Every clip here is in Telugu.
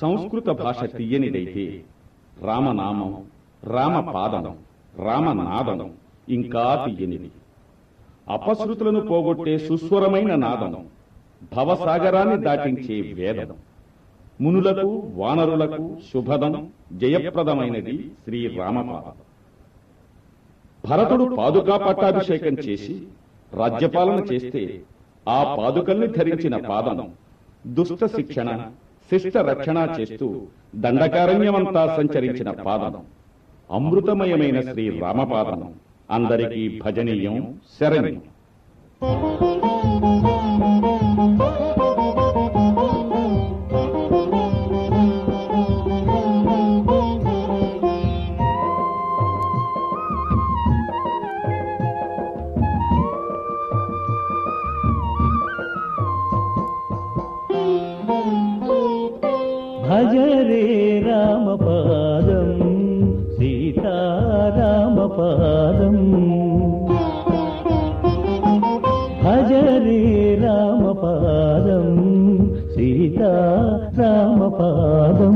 సంస్కృత భాష తీయనిదైతే రామనామం, రామపాదం, రామనాదం ఇంకా తీయనిది. అపశృతులను పోగొట్టే సుస్వరమైన నాదం, భవసాగరాన్ని దాటించే వేదం. మునులకు వానరులకు శుభదం, జయప్రదమైనది శ్రీరామపాదం. భరతుడు పాదుకా పట్టాభిషేకం చేసి రాజ్యపాలన చేస్తే ఆ పాదుకల్ని ధరించిన పాదం దుష్ట శిక్షణ, శిష్ట రక్షణ చేస్తూ దండకారణ్యమంతా సంచరించిన పాదం. అమృతమయమైన శ్రీరామపాదం అందరికీ భజనీయం, శరణ్యం. భజ రే రామపాదం, సీతారామపాదం. భజ రే రామపాదం, సీతారామపాదం.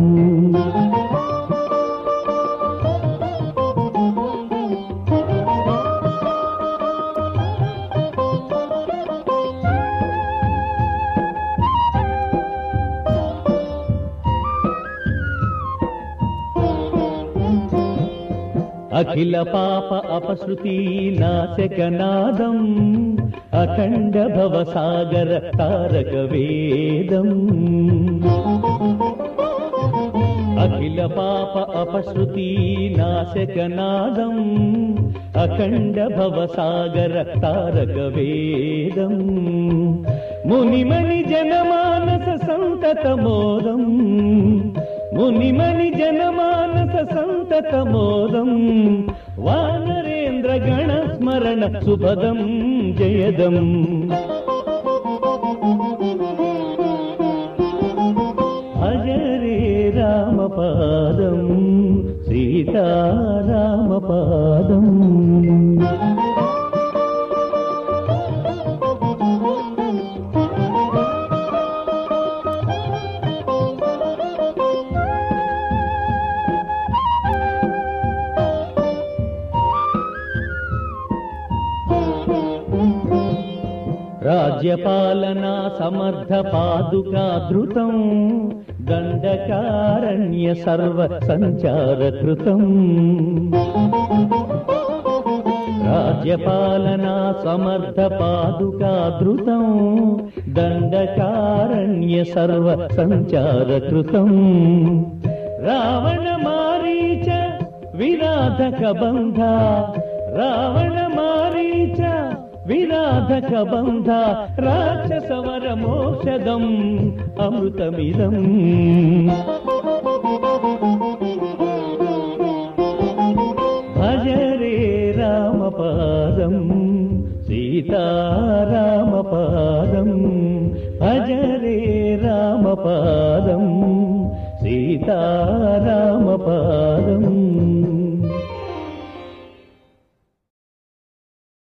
అఖిల పాప అపశృతి నాశకనాదం, అఖండ భవసాగర తారక వేదం. అఖిల పాప అపశృతి నాశకనాదం, అఖండ భవసాగర తారక వేదం. మునిమణి జనమానస సంతత మోదం, మునిమణి జనమానస సంతత మోదం. వానరేంద్ర గణ స్మరణ శుభదం, జయదం. భజ రే రామపాదం, సీతారామపాదం. రాజ్యపాలనా సమర్థ పాదుకా ధృతం, దండకారణ్య సర్వ సంచార కృతం. రాజ్యపాలనా సమర్థ పాదుకా ధృతం, దండకారణ్య సర్వ సంచార కృతం. రావణ మారీచ విరాధక బంధ, రావణ మారీచ విరాధక బంధ. రాక్షసవర మోక్షదం, అమృతమిదం. భజ రే రామపాదం, సీతారామపాదం. భజ రే రామపాదం, సీతారామపాదం.